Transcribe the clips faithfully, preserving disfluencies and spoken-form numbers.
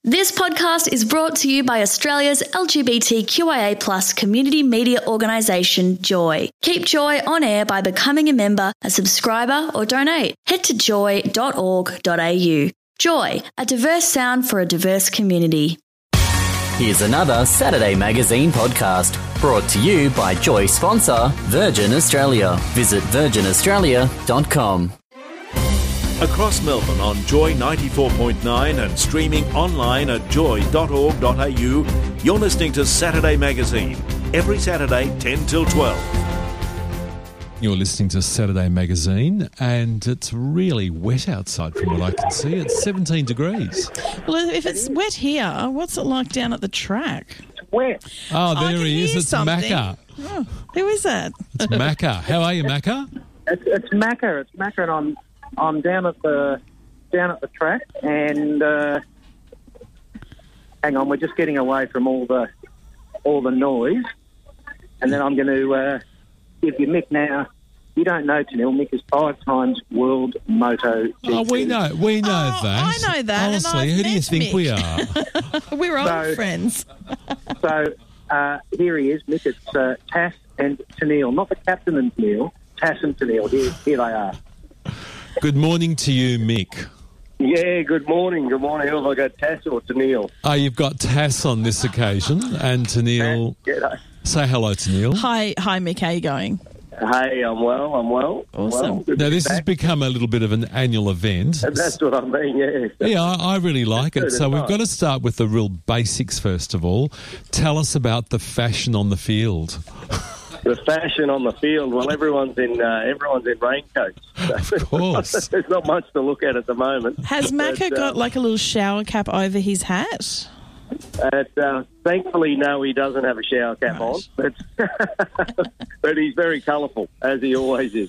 This podcast is brought to you by Australia's L G B T Q I A plus community media organisation, Joy. Keep Joy on air by becoming a member, a subscriber or donate. Head to joy dot org dot a u. Joy, a diverse sound for a diverse community. Here's another Saturday Magazine podcast brought to you by Joy sponsor Virgin Australia. Visit virgin australia dot com. Across Melbourne on Joy ninety-four point nine and streaming online at joy dot org dot a u, you're listening to Saturday Magazine, every Saturday ten till twelve. You're listening to Saturday Magazine, and it's really wet outside from what I can see. It's seventeen degrees. Well, if it's wet here, what's it like down at the track? It's wet. Oh, there I can he is. hear It's something. Macca. Oh, who is that? It's Macca. How are you, Macca? It's, it's Macca. It's Macca, and I'm I'm down at the down at the track, and uh, hang on, we're just getting away from all the all the noise, and then I'm going to uh, give you Mick now. You don't know Tanil. Mick is five times world moto G P. Oh, we know. We know Oh, that. I know that, and Honestly, I've who do you met think Mick. we are? We're old So- friends. So uh, here he is, Mick. It's uh, Tass and Tanil, not the captain and Tanil. Tass and Tanil. Here, here they are. Good morning to you, Mick. Yeah, good morning. Good morning. Who have I got, Tass or Tanil? Oh, you've got Tass on this occasion, and Tanil. G'day. Say hello to Neil. Hi, hi, Mick. How you going? Hey, I'm well. I'm well. Awesome. Well, good Now, to be this has back. become a little bit of an annual event. That's what I mean, yeah. Yeah, I, I really like it. good, So it's we've nice. got to start with the real basics first of all. Tell us about the fashion on the field. The fashion on the field, well, everyone's in uh, everyone's in raincoats. Of course. There's not much to look at at the moment. Has Macca But, uh, got like a little shower cap over his hat? But, uh, thankfully, no, he doesn't have a shower cap Right. on, but, but he's very colourful, as he always is.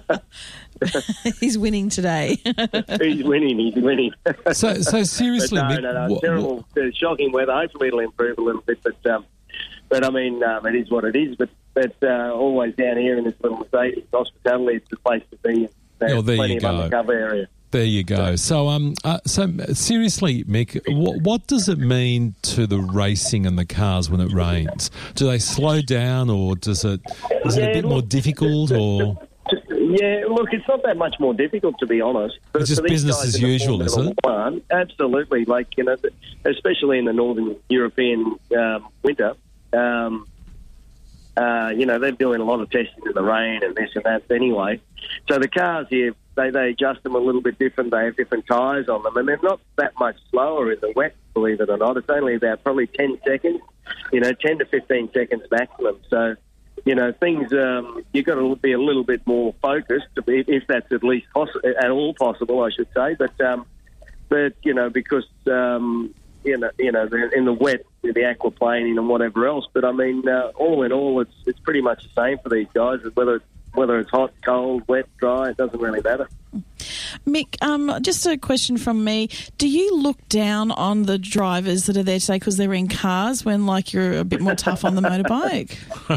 He's winning today. He's winning, he's winning. So, so seriously, But no, Mick, no, no, what- terrible, uh, shocking weather. Hopefully it'll improve a little bit, but um, but I mean, um, it is what it is. But but uh, always down here in this little Mercedes hospitality, it's the place to be. There's Oh, there plenty you of go. undercover area. There you go. So, um, uh, so seriously, Mick, what, what does it mean to the racing and the cars when it rains? Do they slow down, or does it is it a Yeah, bit more look, difficult, or Yeah, look, it's not that much more difficult, to be honest. But It's just for these business guys as in the usual, is Formula One, absolutely. Like, you know, especially in the Northern European um, winter, um, uh, you know, they're doing a lot of testing in the rain and this and that anyway. So the cars here, they, they adjust them a little bit different. They have different tyres on them, and they're not that much slower in the wet, believe it or not. It's only about probably ten seconds, you know, ten to fifteen seconds maximum. So, you know, things, um, you've got to be a little bit more focused, if if that's at least poss- at all possible, I should say. But, um, but you know, because, um, you know, you know, they're in the wet, with the aquaplaning and whatever else. But, I mean, uh, all in all, it's it's pretty much the same for these guys, whether whether it's hot, cold, wet, dry, it doesn't really matter. Mick, um, just a question from me. Do you look down on the drivers that are there today because they're in cars when, like, you're a bit more tough on the motorbike?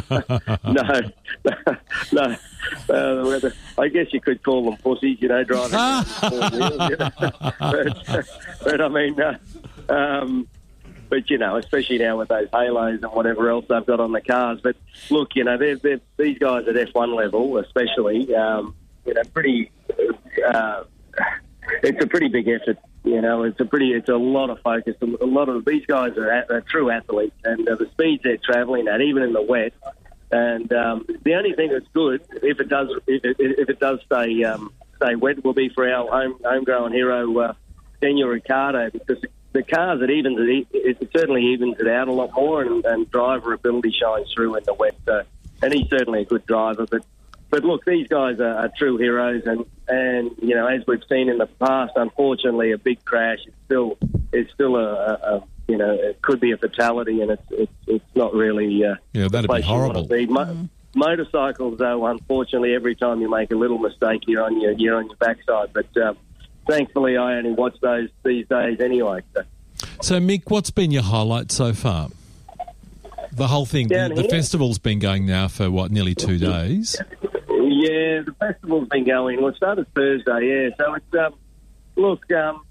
No, no. Uh, whether, I guess you could call them pussies, you know, driving around four wheels. You know. but, but I mean, uh, um, but you know, especially now with those halos and whatever else they've got on the cars. But look, you know, they're, they're, these guys at F one level, especially, um, you know, pretty. Uh, it's a pretty big effort. You know, it's a pretty, it's a lot of focus. A lot of these guys are, at, are true athletes, and uh, the speeds they're travelling at, even in the wet. And um, the only thing that's good, if it does, if it, if it does stay um, stay wet, will be for our home homegrown hero, uh, Daniel Ricciardo, because the cars it evens it, it certainly evens it out a lot more, and, and driver ability shines through in the wet. So, and he's certainly a good driver, but. But look, these guys are, are true heroes, and, and you know, as we've seen in the past, unfortunately, a big crash is still it's still a, a, a you know it could be a fatality, and it's it's, it's not really uh, yeah, that'd the be place you wanna horrible. be. Mo- Motorcycles, though, unfortunately, every time you make a little mistake, you're on your you're on your backside. But um, thankfully, I only watch those these days anyway. So. So, Mick, what's been your highlight so far? The whole thing, the, Down the here? festival's been going now for what, nearly two days. Yeah, the festival's been going. Well, it started Thursday, yeah. So it's um, look, um,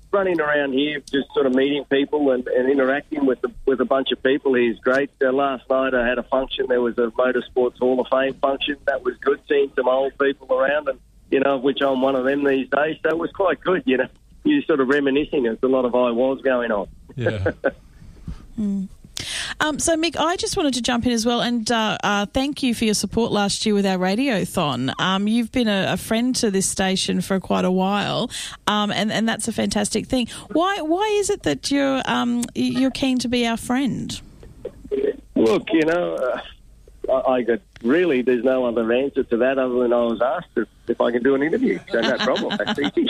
running around here, just sort of meeting people and, and interacting with the, with a bunch of people is great. Uh, last night I had a function. There was a Motorsports Hall of Fame function. That was good, seeing some old people around, and you know, of which I'm one of them these days. So it was quite good. You know, you're sort of reminiscing. There's a lot of I was going on. Yeah. mm. Um, so, Mick, I just wanted to jump in as well and uh, uh, thank you for your support last year with our Radiothon. Um, you've been a, a friend to this station for quite a while, um, and, and that's a fantastic thing. Why why is it that you're um, you're keen to be our friend? Look, you know, uh, I, I got really, there's no other answer to that other than I was asked if, if I can do an interview. So no problem, that's easy.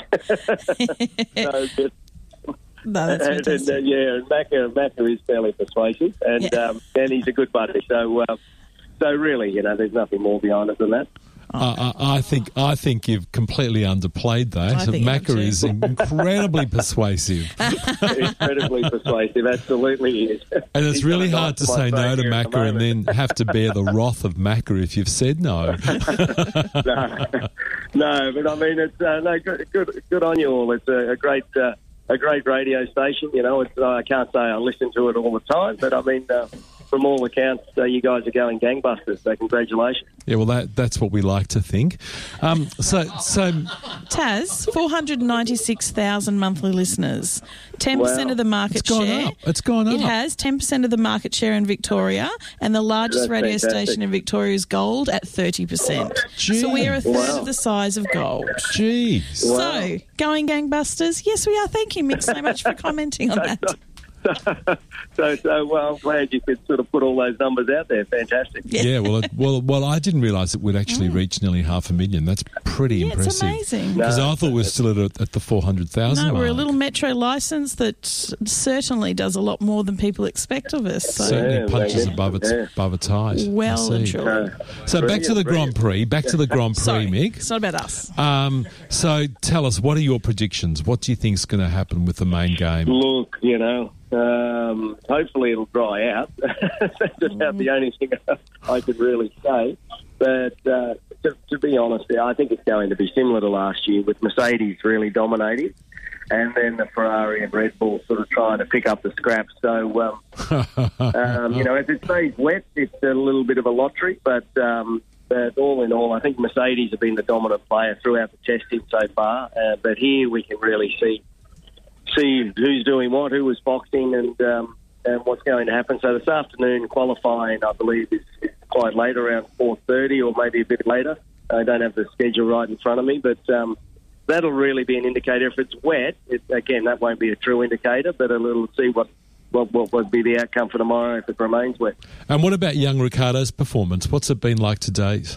so, just, No, that's and, fantastic. and, uh, yeah, and Macca, Macca is fairly persuasive, and Yeah. um, and he's a good buddy. So, uh, so really, you know, there's nothing more behind it than that. Uh, I I think I think you've completely underplayed that. I think you have Macca too. is incredibly persuasive, Incredibly persuasive, absolutely is. and it's He's really got a hard to knife say in my no to throat here at the Macca and moment. then have to bear the wrath of Macca if you've said no. no, no, but I mean, it's uh, no good, good, good on you all. It's a, a great, uh, a great radio station. You know, it's, uh, I can't say I listen to it all the time, but I mean, uh, from all accounts, uh, you guys are going gangbusters. So congratulations. Yeah, well, that that's what we like to think. Um, so, so Taz, four hundred ninety-six thousand monthly listeners, ten percent Wow. of the market it's gone share. up. It's gone up. It has ten percent of the market share in Victoria, and the largest That's radio fantastic. station in Victoria is Gold at thirty percent. Gee. So we are a third Wow. of the size of Gold. Jeez. Wow. So, going gangbusters? Yes, we are. Thank you, Mick, so much for commenting on that. so, so well, I'm glad you could sort of put all those numbers out there. Fantastic. Yeah, well, it, well, well, I didn't realise it would actually reach nearly half a million. That's pretty Yeah, it's impressive. amazing. Because I thought we were still at, at the four hundred thousand No, mark. we're a little metro licence that certainly does a lot more than people expect of us. So, Certainly Yeah, punches maybe. above its Yeah. above its height. I well and see. truly. Uh, So back to the Brilliant, Grand Prix. Back to the Grand Prix, Sorry, Mick. it's not about us. Um, so tell us, what are your predictions? What do you think is going to happen with the main game? Look, you know, um, hopefully it'll dry out. That's about the only thing I could really say. But uh, to, to be honest, I think it's going to be similar to last year, with Mercedes really dominating, and then the Ferrari and Red Bull sort of trying to pick up the scraps. So, um, um, you know, if it stays wet, it's a little bit of a lottery. But, um, but all in all, I think Mercedes have been the dominant player throughout the testing so far. Uh, but here we can really see see who's doing what, who was boxing, and um, and what's going to happen. So this afternoon qualifying, I believe, is, is quite late, around four thirty or maybe a bit later. I don't have the schedule right in front of me, but um, that'll really be an indicator. If it's wet, it, again, that won't be a true indicator, but a little see what, what, what would be the outcome for tomorrow if it remains wet. And what about young Ricciardo's performance? What's it been like to date?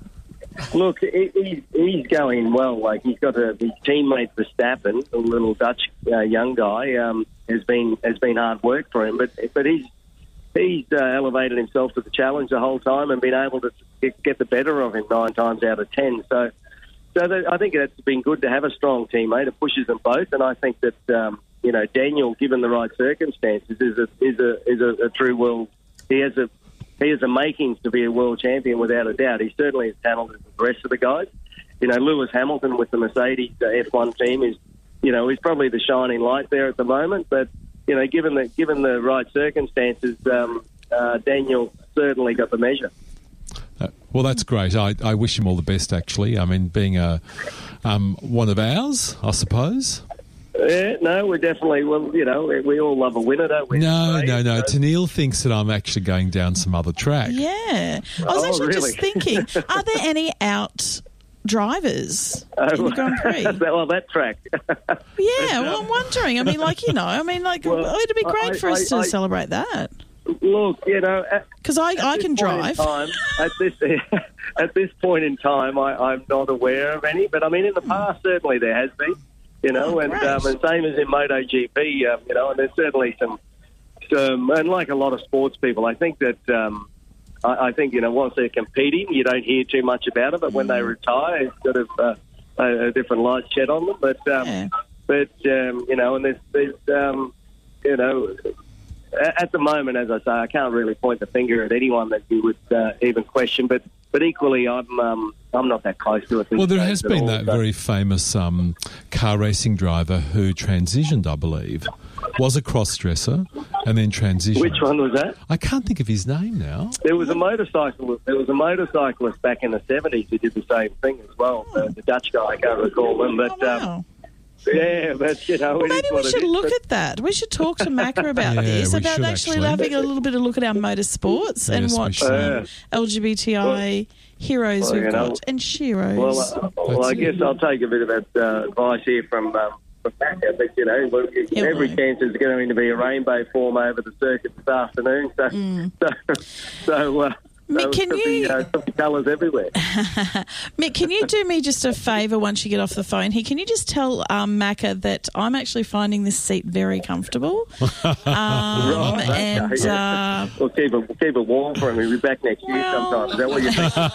Look, he, he's, he's going well. Like, he's got a, his teammate Verstappen, a little Dutch uh, young guy, um, has been has been hard work for him. But but he's he's uh, elevated himself to the challenge the whole time and been able to get, get the better of him nine times out of ten. So so that, I think it's been good to have a strong teammate. It pushes them both, and I think that um, you know, Daniel, given the right circumstances, is a is a is a, a true world. He has a He has the makings to be a world champion without a doubt. He's certainly as talented as the rest of the guys. You know, Lewis Hamilton with the Mercedes uh, F one team is, you know, he's probably the shining light there at the moment. But, you know, given the given the right circumstances, um, uh, Daniel certainly got the measure. Uh, well, that's great. I, I wish him all the best, actually. I mean, being a um, one of ours, I suppose. Yeah, no, we're definitely, well, you know, we all love a winner, don't we? No, Right? no, no. So- Tennille thinks that I'm actually going down some other track. Yeah. I was Oh, actually really? just thinking, are there any out drivers Oh, in the Grand Prix? well, that track. Yeah, well, I'm wondering. I mean, like, you know, I mean, like, Well, it'd be great I- for us I- to I- celebrate that. Look, you know, at, Because I, at I this can point in drive. time, at this at this point in time, I, I'm not aware of any. But I mean, in the past, certainly there has been. You know, Oh, and, great. um, and same as in MotoGP. Um, you know, and there's certainly some, some, and like a lot of sports people, I think that. Um, I, I think, you know, once they're competing, you don't hear too much about it. But when they retire, it's sort of uh, a, a different light shed on them. But um, Yeah. but um, you know, and there's, there's um, you know. At the moment, as I say, I can't really point the finger at anyone that you would uh, even question. But, but equally, I'm um, I'm not that close to it. Well, there has at been all, that so- very famous um, car racing driver who transitioned, I believe, was a cross-dresser and then transitioned. Which one was that? I can't think of his name now. There was a motorcyclist. There was a motorcyclist back in the seventies who did the same thing as well. The, the Dutch guy, I can't recall him, but Oh, wow. um, yeah, but you know, Well, it maybe is we what it should is, look but- at that. We should talk to Macca about Yeah, this, we about should actually, actually. having a little bit of look at our motorsports and Yes, we what should. um, L G B T I heroes Well, we've you know, got and sheroes. Well, uh, well, I guess I'll take a bit of uh, advice here from um, from Macca, but you know, look, Yeah, every well. chance there's going to be a rainbow form over the circuit this afternoon. So, Mm. so, so, uh, Mick, so can could be, you- uh, could be colours everywhere. Mick, can you do me just a favour once you get off the phone here? Can you just tell um, Macca that I'm actually finding this seat very comfortable? Um, Right, okay, and yeah. uh, We'll keep it, we'll keep it warm for him. We'll be back next year Well- sometime. Is that what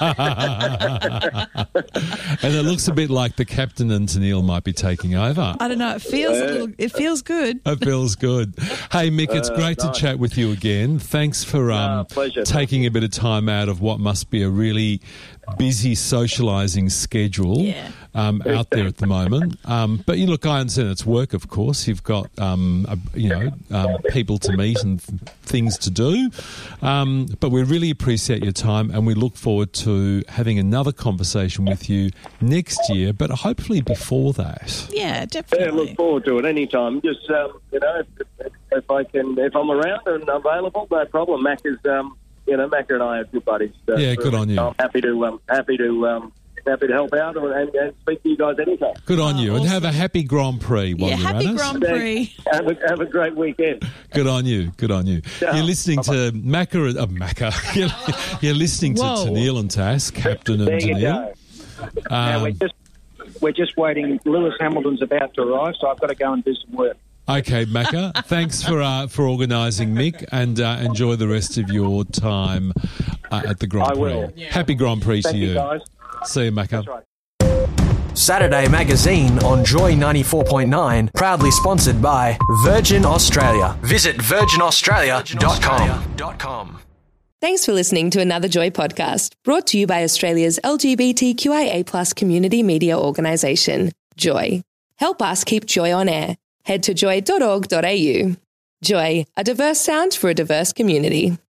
you think? And it looks a bit like the captain and Tennille might be taking over. I don't know. It feels a little. It feels good. It feels good. Hey, Mick, it's Uh, great nice. to chat with you again. Thanks for um, Ah, pleasure. taking a bit of time out of what must be a really busy socialising schedule Yeah. um, out there at the moment. Um, but you look, I understand it's work, of course. You've got um, a, you know um, people to meet and th- things to do. Um, but we really appreciate your time, and we look forward to having another conversation with you next year. But hopefully before that. Yeah, Yeah, definitely. look forward to it anytime. Just um, you know, if, if, if I can, if I'm around and available, no problem. Mac is, um, you know, Macca and I are good buddies. So, Yeah, good on you. I'm happy to, um, happy to, um, happy to help out and, and, and speak to you guys anytime. Good on Oh, you, and awesome. have a happy Grand Prix while Yeah, you're happy at us. Grand Prix. Have a, have a great weekend. Good on you. Good on you. Yeah. You're listening to Macca. Uh, Macca. You're, you're listening to Whoa. Tennille and Tass, Captain and There you Tennille. go. Now, we're Um, just we're just waiting. Lewis Hamilton's about to arrive, so I've got to go and do some work. okay, Macca. Thanks for uh, for organising, Mick, and uh, enjoy the rest of your time uh, at the Grand I Prix. will. Happy Grand Prix Thank to you, you. guys. See you, Macca. That's right. Saturday Magazine on Joy ninety-four point nine, proudly sponsored by Virgin Australia. Visit virgin australia dot com. Thanks for listening to another Joy podcast, brought to you by Australia's L G B T Q I A plus community media organisation, Joy. Help us keep Joy on air. Head to joy dot org dot a u. Joy, a diverse sound for a diverse community.